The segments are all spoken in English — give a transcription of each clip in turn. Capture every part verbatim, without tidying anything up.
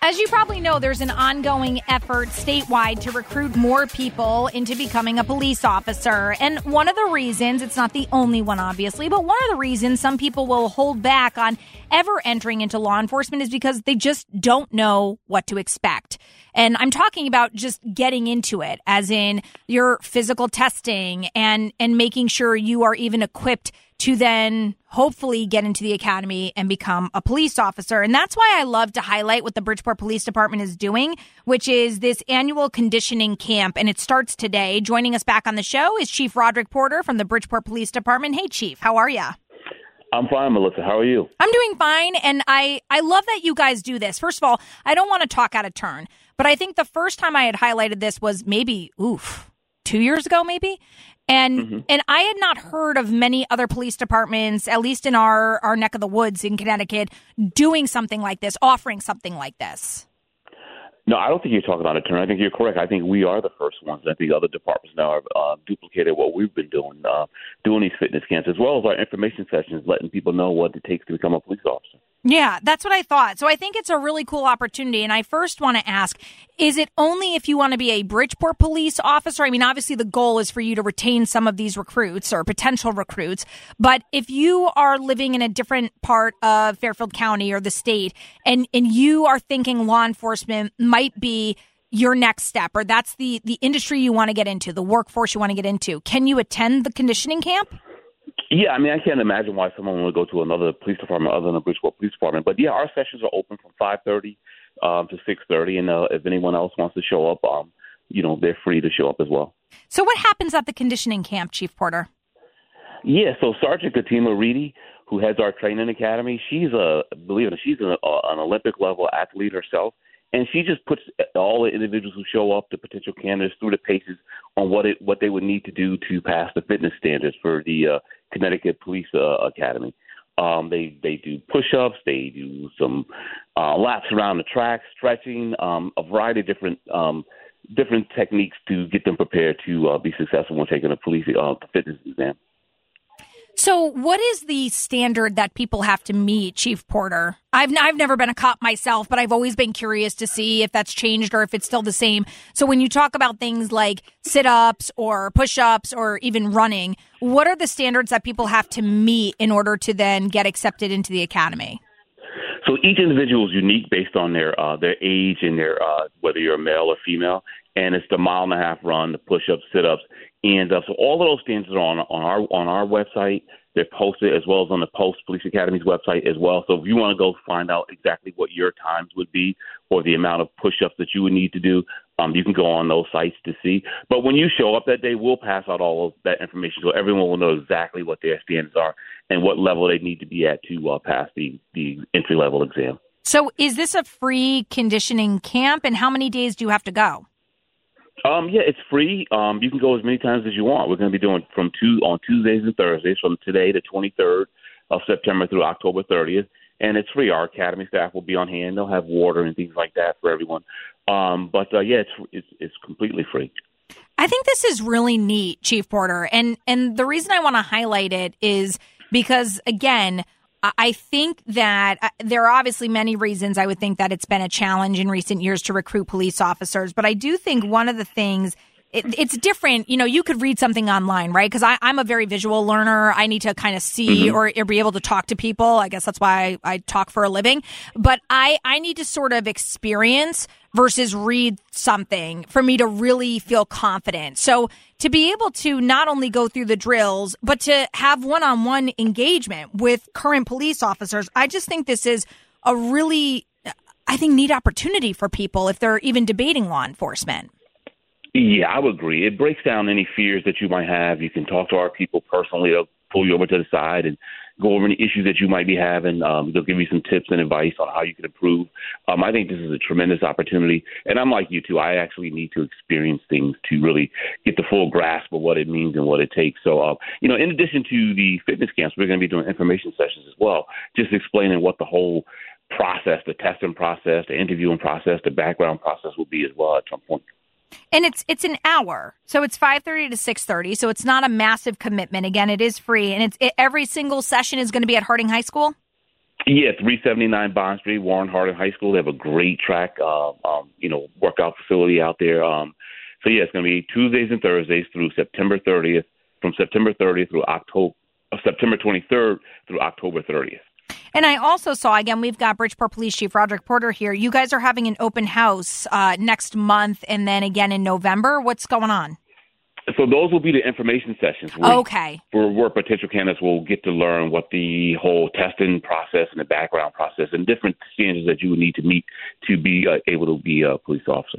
As you probably know, there's an ongoing effort statewide to recruit more people into becoming a police officer. And one of the reasons, it's not the only one, obviously, but one of the reasons some people will hold back on ever entering into law enforcement is because they just don't know what to expect. And I'm talking about just getting into it, as in your physical testing and, and making sure you are even equipped to then hopefully get into the academy and become a police officer. And that's why I love to highlight what the Bridgeport Police Department is doing, which is this annual conditioning camp. And it starts today. Joining us back on the show is Chief Roderick Porter from the Bridgeport Police Department. Hey, Chief, how are you? I'm fine, Melissa. How are you? I'm doing fine. And I, I love that you guys do this. First of all, I don't want to talk out of turn, but I think the first time I had highlighted this was maybe, oof, two years ago, maybe. And mm-hmm. and I had not heard of many other police departments, at least in our, our neck of the woods in Connecticut, doing something like this, offering something like this. No, I don't think you're talking out of turn. I think you're correct. I think we are the first ones. I think other departments now have uh, duplicated what we've been doing, uh, doing these fitness camps, as well as our information sessions, letting people know what it takes to become a police officer. Yeah, that's what I thought. So I think it's a really cool opportunity. And I first want to ask, is it only if you want to be a Bridgeport police officer? I mean, obviously the goal is for you to retain some of these recruits or potential recruits. But if you are living in a different part of Fairfield County or the state and, and you are thinking law enforcement might be your next step, or that's the, the industry you want to get into, the workforce you want to get into, can you attend the conditioning camp? Yeah, I mean, I can't imagine why someone would go to another police department other than the Bridgeport Police Department. But, yeah, our sessions are open from five thirty um, to six thirty, and uh, if anyone else wants to show up, um, you know, they're free to show up as well. So what happens at the conditioning camp, Chief Porter? Yeah, so Sergeant Katima Reedy, who heads our training academy, she's a, believe it, she's an, uh, an Olympic-level athlete herself. And she just puts all the individuals who show up, the potential candidates, through the paces on what it what they would need to do to pass the fitness standards for the uh, Connecticut Police uh, Academy. Um, they they do push-ups, they do some uh, laps around the track, stretching, um, a variety of different um, different techniques to get them prepared to uh, be successful when taking a police uh, fitness exam. So what is the standard that people have to meet, Chief Porter? I've n- I've never been a cop myself, but I've always been curious to see if that's changed or if it's still the same. So when you talk about things like sit-ups or push-ups or even running, what are the standards that people have to meet in order to then get accepted into the academy? So each individual is unique based on their uh, their age and their uh, whether you're a male or female, and it's the mile and a half run, the push-ups, sit-ups, and uh, so all of those standards are on on our on our website. They're posted as well as on the Post Police Academy's website as well. So if you want to go find out exactly what your times would be or the amount of push-ups that you would need to do, um, you can go on those sites to see. But when you show up that day, we'll pass out all of that information so everyone will know exactly what their standards are and what level they need to be at to uh, pass the, the entry-level exam. So is this a free conditioning camp, and how many days do you have to go? Um, yeah, it's free. Um, you can go as many times as you want. We're going to be doing from two on Tuesdays and Thursdays from today, the twenty-third of September through October thirtieth, and it's free. Our academy staff will be on hand. They'll have water and things like that for everyone. Um, but uh, yeah, it's, it's it's completely free. I think this is really neat, Chief Porter, and and the reason I want to highlight it is because, again, I think that uh, there are obviously many reasons I would think that it's been a challenge in recent years to recruit police officers. But I do think one of the things, it, it's different. You know, you could read something online, right? Because I'm a very visual learner. I need to kind of see mm-hmm. or, or be able to talk to people. I guess that's why I, I talk for a living. But I, I need to sort of experience versus read something for me to really feel confident. So to be able to not only go through the drills, but to have one-on-one engagement with current police officers, I just think this is a really, I think, neat opportunity for people if they're even debating law enforcement. Yeah, I would agree. It breaks down any fears that you might have. You can talk to our people personally. They'll pull you over to the side and go over any issues that you might be having. Um, they'll give you some tips and advice on how you can improve. Um, I think this is a tremendous opportunity. And I'm like you, too. I actually need to experience things to really get the full grasp of what it means and what it takes. So, uh, you know, in addition to the fitness camps, we're going to be doing information sessions as well, just explaining what the whole process, the testing process, the interviewing process, the background process will be as well at some point. And it's it's an hour, so it's five thirty to six thirty, so it's not a massive commitment. Again, it is free, and it's it, every single session is going to be at Harding High School? Yeah, three seventy-nine Bond Street, Warren Harding High School. They have a great track, uh, um, you know, workout facility out there. Um, so yeah, it's going to be Tuesdays and Thursdays through September thirtieth, from September thirtieth through October, uh, September twenty-third through October thirtieth. And I also saw, again, we've got Bridgeport Police Chief Roderick Porter here. You guys are having an open house uh, next month and then again in November. What's going on? So those will be the information sessions. Where, okay. For where potential candidates will get to learn what the whole testing process and the background process and different standards that you would need to meet to be uh, able to be a police officer.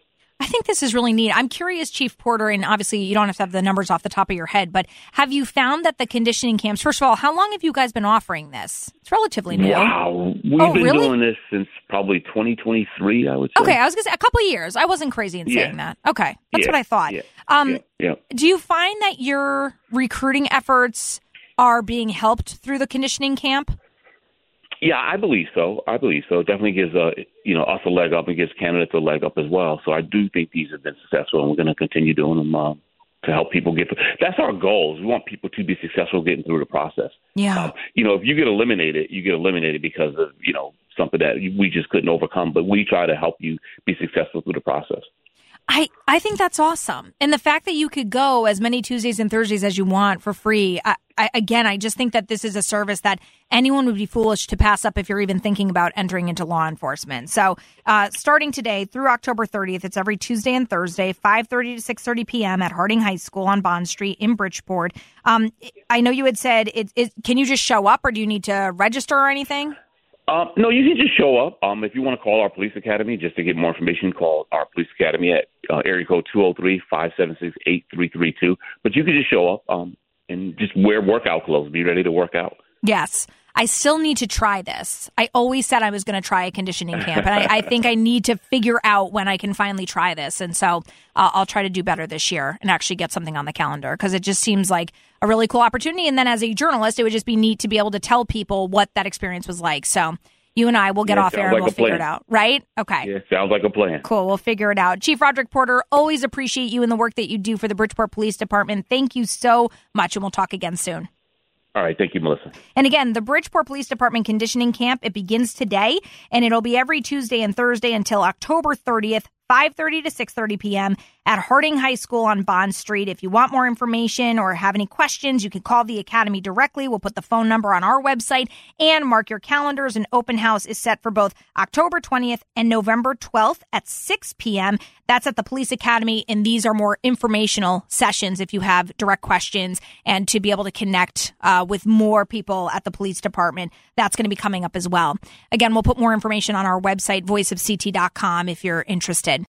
I think this is really neat. I'm curious, Chief Porter, and obviously you don't have to have the numbers off the top of your head, but have you found that the conditioning camps, first of all, how long have you guys been offering this? It's relatively new. Wow. We've oh, been really? doing this since probably twenty twenty-three, I would say. Okay, I was going to say a couple of years. I wasn't crazy in saying yeah. that. Okay, that's yeah. what I thought. Yeah. Um, yeah. Yeah. Do you find that your recruiting efforts are being helped through the conditioning camp? Yeah, I believe so. I believe so. It definitely gives uh, you know us a leg up and gives candidates a leg up as well. So I do think these have been successful, and we're going to continue doing them uh, to help people get through. That's our goal. We want people to be successful getting through the process. Yeah. Um, you know, if you get eliminated, you get eliminated because of, you know, something that we just couldn't overcome. But we try to help you be successful through the process. I, I think that's awesome. And the fact that you could go as many Tuesdays and Thursdays as you want for free, I, I, again, I just think that this is a service that anyone would be foolish to pass up if you're even thinking about entering into law enforcement. So uh, starting today through October thirtieth, it's every Tuesday and Thursday, five thirty to six thirty p.m. at Harding High School on Bond Street in Bridgeport. Um, I know you had said, it, it, can you just show up or do you need to register or anything? Um, no, you can just show up. Um, if you want to call our police academy just to get more information, call our police academy at uh, area code two oh three, five seven six, eight three three two. But you can just show up um, and just wear workout clothes. Be ready to work out. Yes. I still need to try this. I always said I was going to try a conditioning camp, and I, I think I need to figure out when I can finally try this. And so uh, I'll try to do better this year and actually get something on the calendar because it just seems like a really cool opportunity. And then as a journalist, it would just be neat to be able to tell people what that experience was like. So you and I will get yeah, off air and like we'll figure plan. it out, right? Okay. Yeah, sounds like a plan. Cool. We'll figure it out. Chief Roderick Porter, always appreciate you and the work that you do for the Bridgeport Police Department. Thank you so much, and we'll talk again soon. All right. Thank you, Melissa. And again, the Bridgeport Police Department Conditioning Camp, it begins today, and it'll be every Tuesday and Thursday until October thirtieth, five thirty to six thirty p.m. at Harding High School on Bond Street. If you want more information or have any questions, you can call the Academy directly. We'll put the phone number on our website and mark your calendars. An open house is set for both October twentieth and November twelfth at six p.m. That's at the Police Academy, and these are more informational sessions if you have direct questions and to be able to connect uh, with more people at the police department. That's going to be coming up as well. Again, we'll put more information on our website, voice of c t dot com, if you're interested.